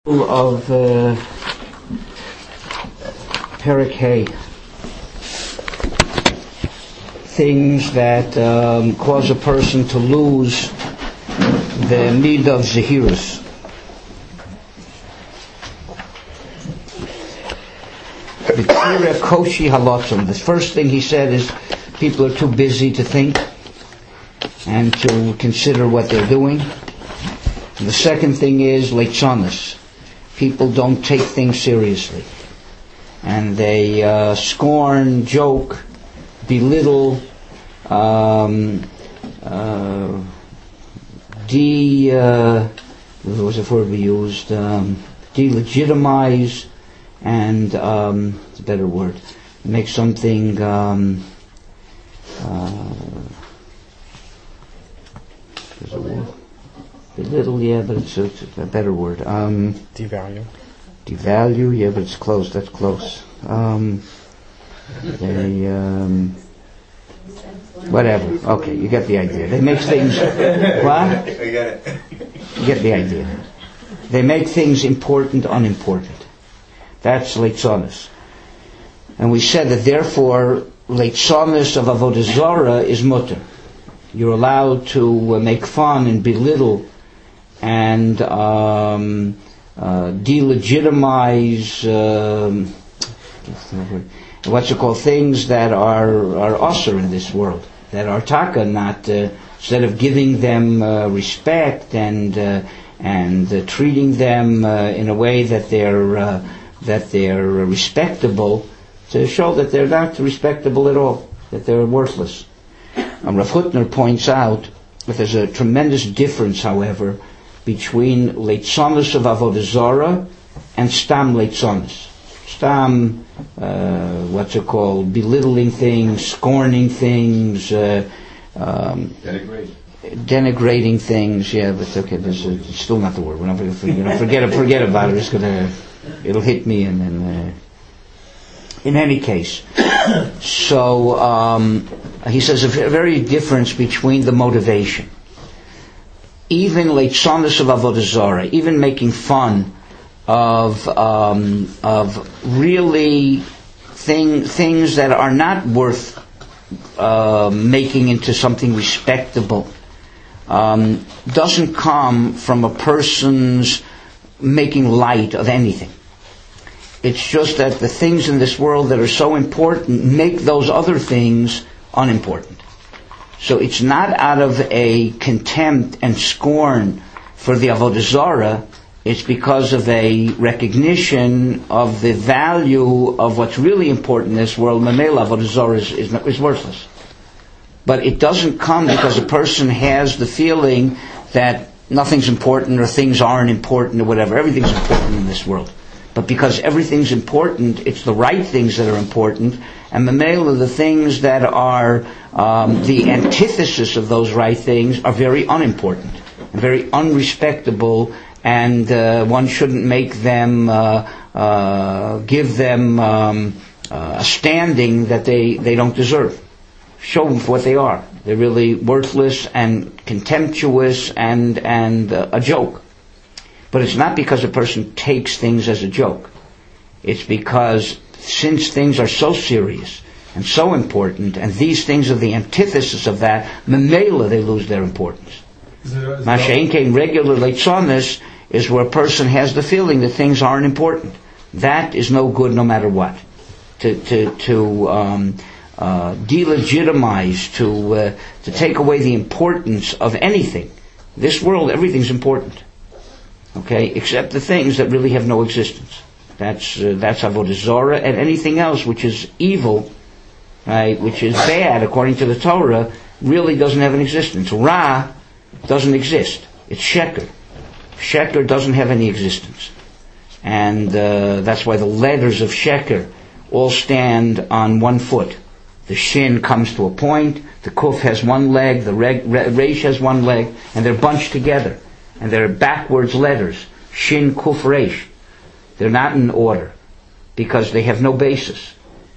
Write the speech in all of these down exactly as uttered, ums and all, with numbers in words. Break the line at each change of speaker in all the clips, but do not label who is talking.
of uh, Perek Hay, things that um, cause a person to lose the need of Zahirus. B'tzira koshi halotzim. The first thing he said is people are too busy to think and to consider what they're doing. And the second thing is leitzonos. People don't take things seriously, and they uh, scorn, joke, belittle, um, uh, de uh, what was the word we used? Um, delegitimize, and um, it's a better word. Make something. Um, uh, there's a word. Belittle, yeah, but it's a, it's a better word. Um,
devalue.
Devalue, yeah, but it's close. That's close. Um, they, um, whatever. Okay, you get the idea. They make things. What?
I get it.
You get the idea. They make things important unimportant. That's leitzonos. And we said that therefore leitzonos of avodah zarah is mutter. You're allowed to uh, make fun and belittle and um, uh, delegitimize, um, what's it called, things that are are usher in this world, that are taka, not uh, instead of giving them uh, respect and uh, and uh, treating them uh, in a way that they're uh, that they're respectable, to show that they're not respectable at all, that they're worthless. Um, Rav Hutner points out that there's a tremendous difference, however, between leitzonos of avodah zarah and stam leitzonos. Stam, uh, what's it called, belittling things, scorning things, uh, um,
Denigrate.
denigrating things. Yeah, but okay, this is it's still not the word. We're not going to you know, forget it. Forget about it. It's gonna, it'll hit me, and then. Uh, in any case, so um, he says a very difference between the motivation. Even leitzonos of avodah zarah, even making fun of um, of really thing things that are not worth uh, making into something respectable, um, doesn't come from a person's making light of anything. It's just that the things in this world that are so important make those other things unimportant. So it's not out of a contempt and scorn for the avodah zarah. It's because of a recognition of the value of what's really important in this world. Mamela avodah zarah is, is, is worthless. But it doesn't come because a person has the feeling that nothing's important or things aren't important or whatever. Everything's important in this world. But because everything's important, it's the right things that are important, and mamela, the things that are um, the antithesis of those right things are very unimportant and very unrespectable, and uh, one shouldn't make them, uh, uh, give them um, uh, a standing that they, they don't deserve. Show them for what they are. They're really worthless and contemptuous and, and uh, a joke. But it's not because a person takes things as a joke. It's because since things are so serious and so important, and these things are the antithesis of that, memela, they lose their importance. Masha'en kein regular leitzonos is where a person has the feeling that things aren't important. That is no good no matter what. To to to um, uh, delegitimize, to uh, to take away the importance of anything. This world, everything's important. Okay, except the things that really have no existence. That's uh, that's avodah zarah, and anything else which is evil, right, which is bad according to the Torah, really doesn't have an existence. Ra doesn't exist. It's sheker. Sheker doesn't have any existence, and uh, that's why the letters of sheker all stand on one foot. The shin comes to a point. The kuf has one leg. The reg, re, resh has one leg, and they're bunched together. And they're backwards letters, shin, kuf, resh. They're not in order because they have no basis.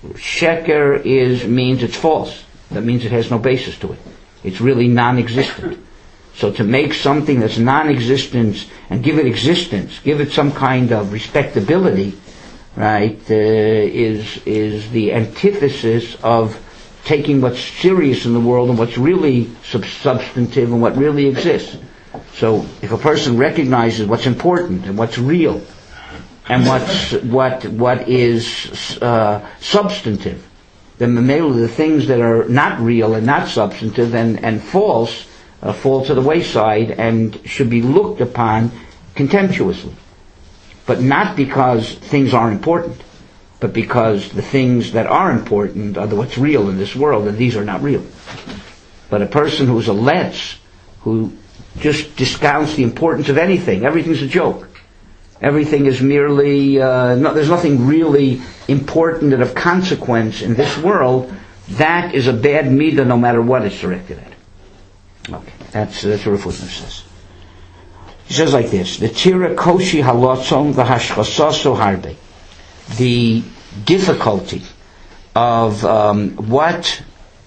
Sheker is means it's false. That means it has no basis to it. It's really non-existent. So to make something that's non-existent and give it existence, give it some kind of respectability, right, uh, is is the antithesis of taking what's serious in the world and what's really sub- substantive and what really exists. So if a person recognizes what's important and what's real and what's what what is uh, substantive, then the the things that are not real and not substantive and, and false uh, fall to the wayside and should be looked upon contemptuously. But not because things aren't important, but because the things that are important are the what's real in this world, and these are not real. But a person who's a letz, who just discounts the importance of anything, everything's a joke. Everything is merely, uh, no, there's nothing really important and of consequence in this world, that is a bad midah no matter what it's directed at. Okay, that's, that's what Rav Hutner says. He says like this, the tira koshi halotzon v'hashchasaso harbe. The difficulty of um, what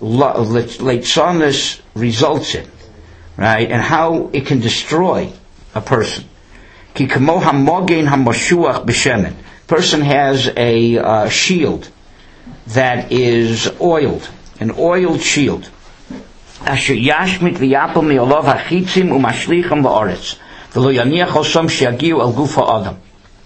leitzonis results in, right, and how it can destroy a person. Ki kamo hamogen hamashuach b'shemen. Person has a uh, shield that is oiled, an oiled shield. Asher yashmit v'yapel mi'olov hachitzim u'mashlicham v'oretz. V'lo yaniach osam she'agiu al guf ha'adam.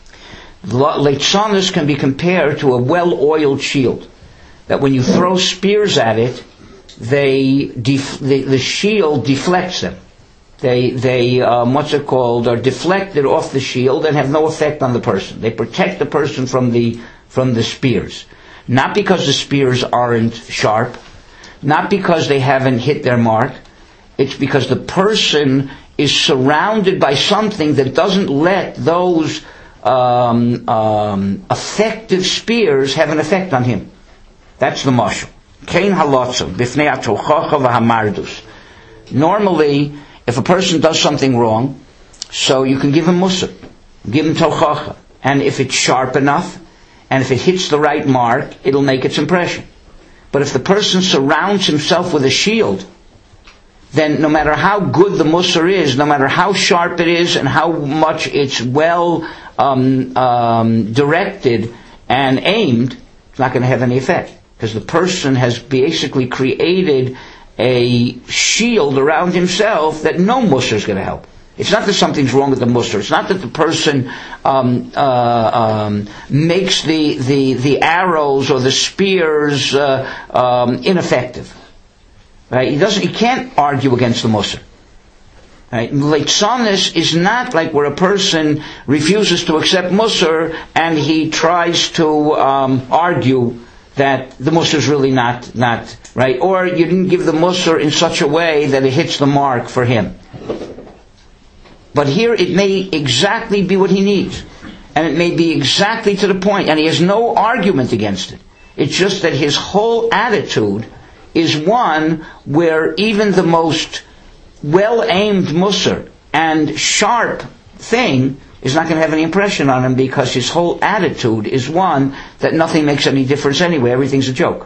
Leitzonis can be compared to a well-oiled shield, that when you throw spears at it, they def- the, the shield deflects them. They, they um, what's it called, are deflected off the shield and have no effect on the person. They protect the person from the from the spears. Not because the spears aren't sharp, not because they haven't hit their mark. It's because the person is surrounded by something that doesn't let those Um, um, effective spears have an effect on him. That's the mashal. Kein halotzim b'fnei atochacha v'hamardus. Normally, if a person does something wrong, so you can give him musar, give him tochacha, and if it's sharp enough, and if it hits the right mark, it'll make its impression. But if the person surrounds himself with a shield, then no matter how good the musar is, no matter how sharp it is, and how much it's well um, um, directed and aimed, it's not going to have any effect. Because the person has basically created a shield around himself that no musar is going to help. It's not that something's wrong with the musar. It's not that the person um, uh, um, makes the, the, the arrows or the spears uh, um, ineffective. Right? He doesn't. He can't argue against the musar. Right? Leitzonis is not like where a person refuses to accept musar and he tries to um, argue that the musar is really not not right, or you didn't give the musar in such a way that it hits the mark for him. But here it may exactly be what he needs, and it may be exactly to the point, and he has no argument against it. It's just that his whole attitude is one where even the most well-aimed musar and sharp thing is not going to have any impression on him, because his whole attitude is one that nothing makes any difference anyway. Everything's a joke.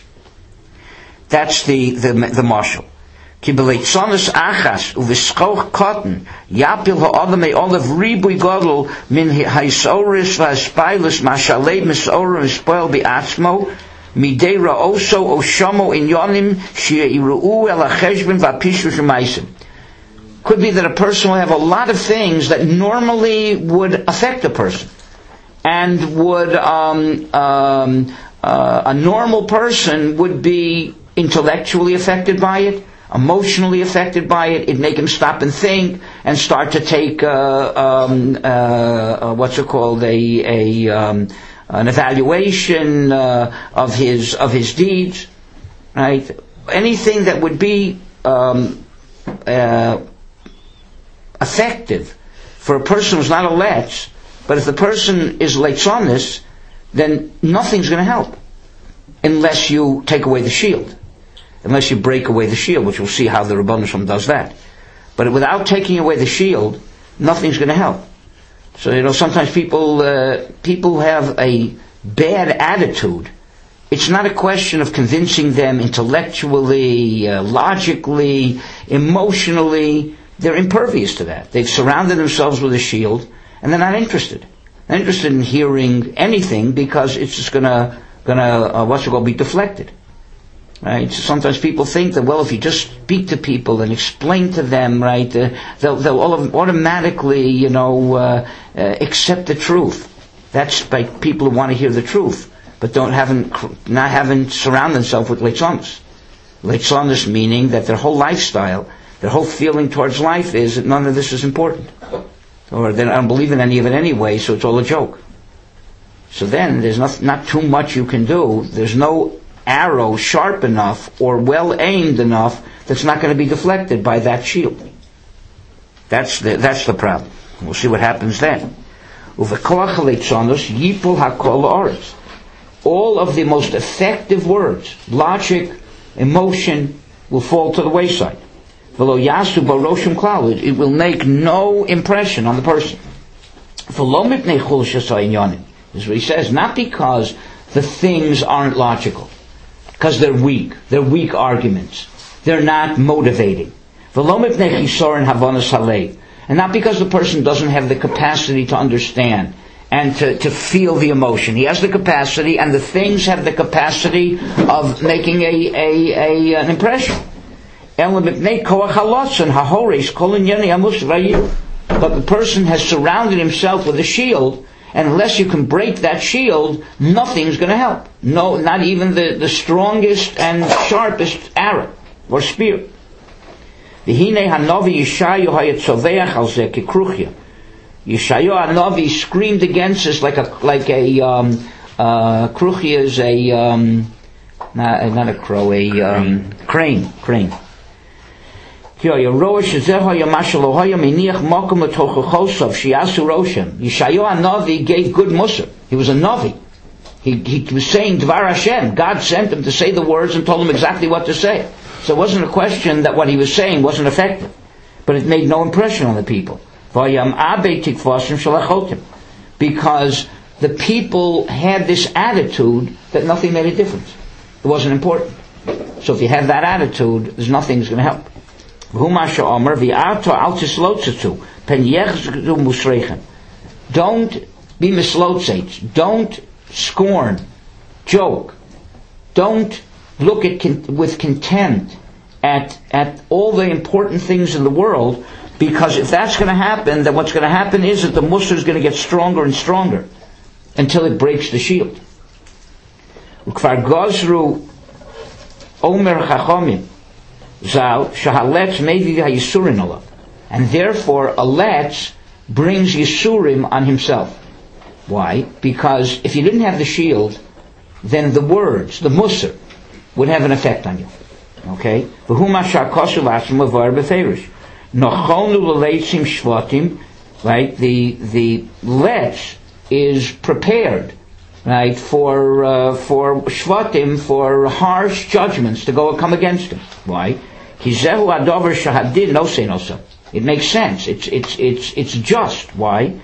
That's the the, the mashal. Ki beleitzonis achas uvischoch cotton yapil ha'adam me'olav ribui godel min ha'isauris v'ha'spilus mashalei misorim v'spoil bi'atzmo Mideira also oshamo in yonim sheiru'u el ha'cheshbon v'apishu shemaisim. Could be that a person will have a lot of things that normally would affect a person, and would um, um, uh, a normal person would be intellectually affected by it, emotionally affected by it. It'd make him stop and think and start to take uh, um, uh, uh, what's it called a a um, an evaluation uh, of his of his deeds, right? Anything that would be um, uh, effective for a person who's not a letz, but if the person is leitzonis, then nothing's going to help unless you take away the shield, unless you break away the shield, which we'll see how the Rebbeinu Shalom does that. But without taking away the shield, nothing's going to help. So, you know, sometimes people uh, people have a bad attitude. It's not a question of convincing them intellectually, uh, logically, emotionally. they're impervious to that. They've surrounded themselves with a shield, and they're not interested. They're interested in hearing anything because it's just gonna, gonna, uh, what's it called, be deflected. Right? So sometimes people think that, well, if you just speak to people and explain to them, right, uh, they'll, they'll all of, automatically, you know, uh, uh, accept the truth. That's by people who want to hear the truth, but don't haven't not haven't surrounded themselves with leitzonos. Leitzonos meaning that their whole lifestyle, their whole feeling towards life is that none of this is important, or they don't believe in any of it anyway, so it's all a joke. So then there's not not too much you can do. There's no arrow sharp enough or well aimed enough that's not going to be deflected by that shield. That's the that's the problem. We'll see what happens then. All of the most effective words, logic, emotion, will fall to the wayside. It will make no impression on the person. Is what he says. Not because the things aren't logical, because they're weak. They're weak arguments. They're not motivating. And not because the person doesn't have the capacity to understand and to, to feel the emotion. He has the capacity, and the things have the capacity of making a, a, a an impression. But the person has surrounded himself with a shield, and unless you can break that shield, nothing's going to help. No, not even the, the strongest and sharpest arrow or spear. Yeshayahu Hanavi screamed against us like a like a um, uh, kruchia is a um, not, not a crow, a um, crane, crane. Yeshayahu Hanavi gave good musar. He was a navi. He he was saying Dvar Hashem. God sent him to say the words and told him exactly what to say. So it wasn't a question that what he was saying wasn't effective, but it made no impression on the people. Because the people had this attitude that nothing made a difference. It wasn't important. So if you have that attitude, there's nothing that's going to help. Don't be mislotzet. Don't scorn, joke. Don't look at con- with contempt at at all the important things in the world, because if that's going to happen, then what's going to happen is that the musar is going to get stronger and stronger until it breaks the shield. Ukvar gozru omer chachamim zal shahaletz mevi hayisurin alav, and therefore a letz brings yisurim on himself. Why? Because if you didn't have the shield, then the words, the musar, would have an effect on you. Okay? Right? The the letz is prepared, right, for uh, for shvatim, for harsh judgments to go and come against him. Why? It makes sense. It's it's it's it's just. Why?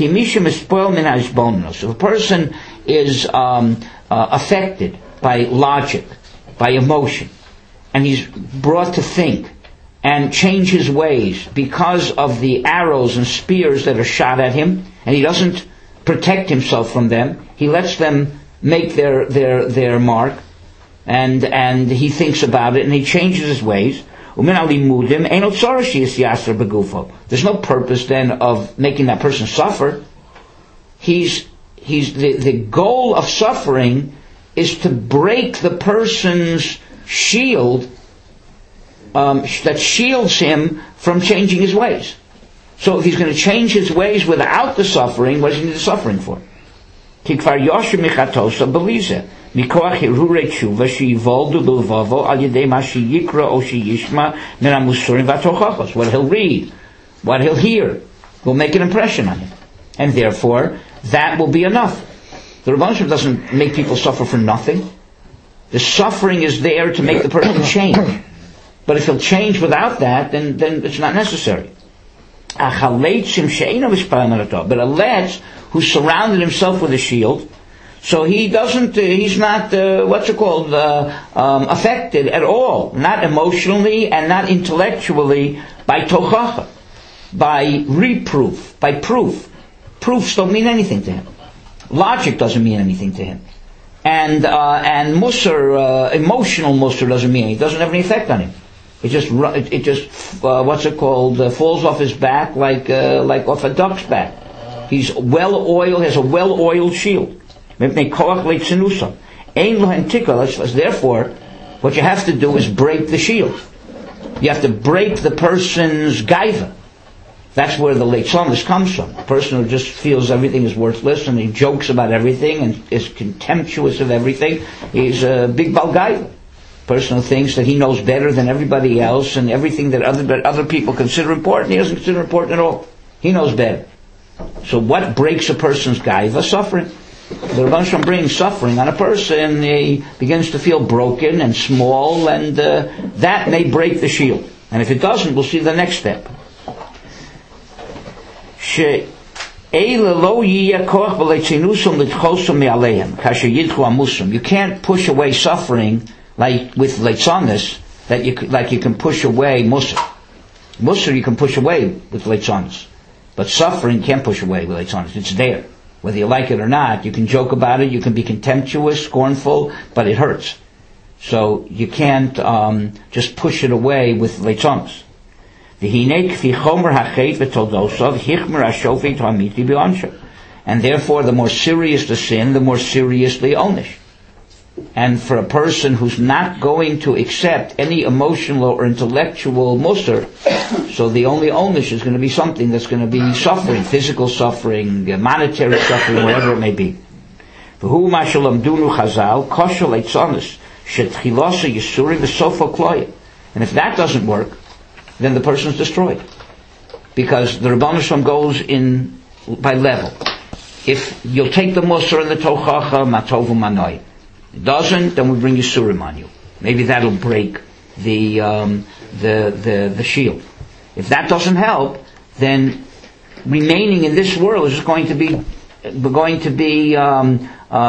If a person is um, uh, affected by logic, by emotion, and he's brought to think and change his ways because of the arrows and spears that are shot at him, and he doesn't protect himself from them, he lets them make their their their mark, and and he thinks about it and he changes his ways. There's no purpose then of making that person suffer. He's he's the, the goal of suffering is to break the person's shield um, that shields him from changing his ways. So if he's going to change his ways without the suffering, what does he need the suffering for? Kikvar Yosher Michatosa Belize. Mikoach Hirure Tshuva Shivoldu Bilvavo Al Yedei Mashi Yikra Oshi Yishma Miramusurim Vatochachos. What he'll read, what he'll hear, will make an impression on him. And therefore, that will be enough. The Rebbeinu Shem doesn't make people suffer for nothing. The suffering is there to make the person change. But if he'll change without that, then, then it's not necessary. But a letz who surrounded himself with a shield, so he doesn't, uh, he's not, uh, what's it called, uh, um, affected at all, not emotionally and not intellectually, by by tochacha, by reproof, by proof. Proofs don't mean anything to him. Logic doesn't mean anything to him. And uh, and Musar, uh, emotional Musar doesn't mean anything. It doesn't have any effect on him. It just it, it just uh, what's it called uh, falls off his back like uh, like off a duck's back. He's well oiled, has a well oiled shield. Therefore, what you have to do is break the shield. You have to break the person's gaiva. That's where the leitzonis comes from. A person who just feels everything is worthless and he jokes about everything and is contemptuous of everything. He's a big bal gaiva. A person who thinks that he knows better than everybody else and everything that other that other people consider important, he doesn't consider important at all. He knows better. So what breaks a person's gaiva? Suffering. The Rebbeinu Shalom brings suffering on a person. He begins to feel broken and small, and uh, that may break the shield. And if it doesn't, we'll see the next step. You can't push away suffering like with leitzonis, that you like you can push away musar. Musar you can push away with leitzonis, but suffering you can't push away with leitzonis. It's there. Whether you like it or not, you can joke about it, you can be contemptuous, scornful, but it hurts. So you can't um, just push it away with leitzonos. And therefore, the more serious the sin, the more seriously onish. And for a person who's not going to accept any emotional or intellectual musar, so the only onish is going to be something that's going to be suffering, physical suffering, monetary suffering, whatever it may be. And if that doesn't work, then the person is destroyed. Because the Rebbeinu Shalom goes in by level. If you'll take the musar and the tochacha, matovu manoi. It doesn't, then we bring Yisurim on you. Maybe that'll break the, um, the, the, the shield. If that doesn't help, then remaining in this world is going to be, going to be, um,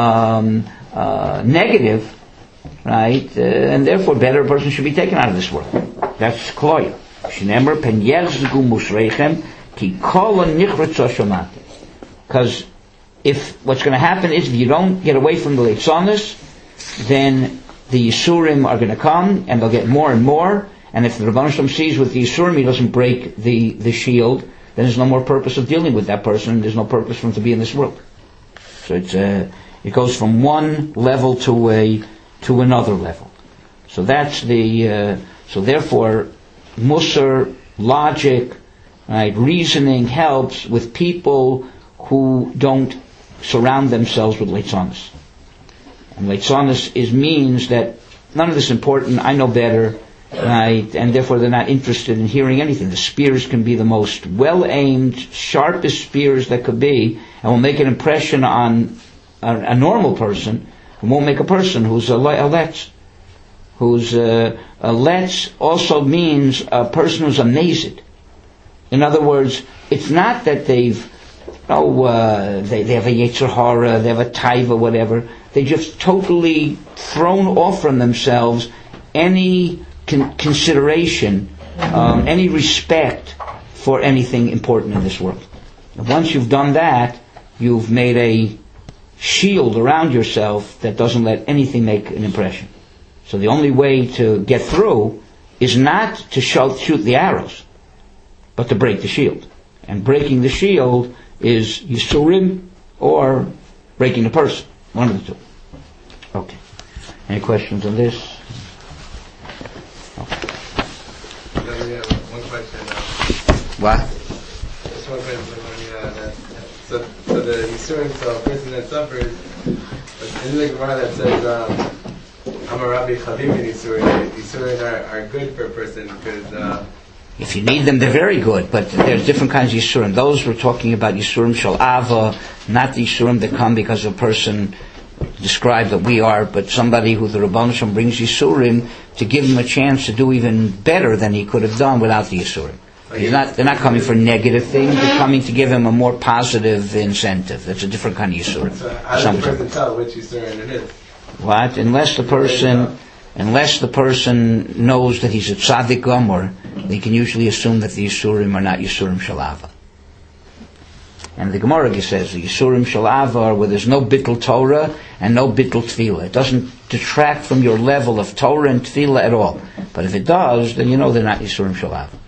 um, uh, negative, right? Uh, and therefore, better a person should be taken out of this world. That's kloya. Shnemer pen yerzgu musreichem ki kol nichretzo shomate. Because if what's going to happen is if you don't get away from the leitzonis, then the Yisurim are going to come, and they'll get more and more. And if the Rebbeinu Shalom sees with the Yisurim, he doesn't break the, the shield, then there's no more purpose of dealing with that person. There's no purpose for him to be in this world. So it's uh, it goes from one level to a to another level. So that's the uh, so therefore, musar, logic, right, reasoning helps with people who don't surround themselves with leitzonis. And leitzonis is means that none of this is important, I know better, right? And therefore they're not interested in hearing anything. The spears can be the most well-aimed, sharpest spears that could be, and will make an impression on a, a normal person, and won't make a person who's a, a letz. Who's a, a letz also means a person who's amazed. In other words, it's not that they've Oh, uh, they, they have a Yetzer Hara, they have a Taiva, whatever. They just totally thrown off from themselves any con- consideration, um, any respect for anything important in this world. And once you've done that, you've made a shield around yourself that doesn't let anything make an impression. So the only way to get through is not to shoot, shoot the arrows, but to break the shield. And breaking the shield is Yisurim or breaking the person. One of the two. Okay. Any questions on this? Okay.
Yeah, we have one question now.
What?
Just one question. Uh, that, so, so the Yisurim, so a person that suffers, in the Gemara that says, um, I'm a Rabbi Chavim in Yisurim. Yisurim are, are good for a person because uh,
if you need them, they're very good, but there's different kinds of Yisurim. Those we're talking about Yisurim Shal Ava, not the Yisurim that come because a person described that we are, but somebody who the Rebbeinu Shalom brings Yisurim to give him a chance to do even better than he could have done without the Yisurim. He's not, they're not coming for negative things, they're coming to give him a more positive incentive. That's a different kind of Yisurim.
So how does the person tell which Yisurim it is?
What? Unless the person... unless the person knows that he's a tzaddik gomer, they can usually assume that the Yisurim are not Yisurim Shalava. And the Gemara says the Yisurim Shalava are where there's no bittul Torah and no bittul Tefillah. It doesn't detract from your level of Torah and Tefillah at all. But if it does, then you know they're not Yisurim Shalava.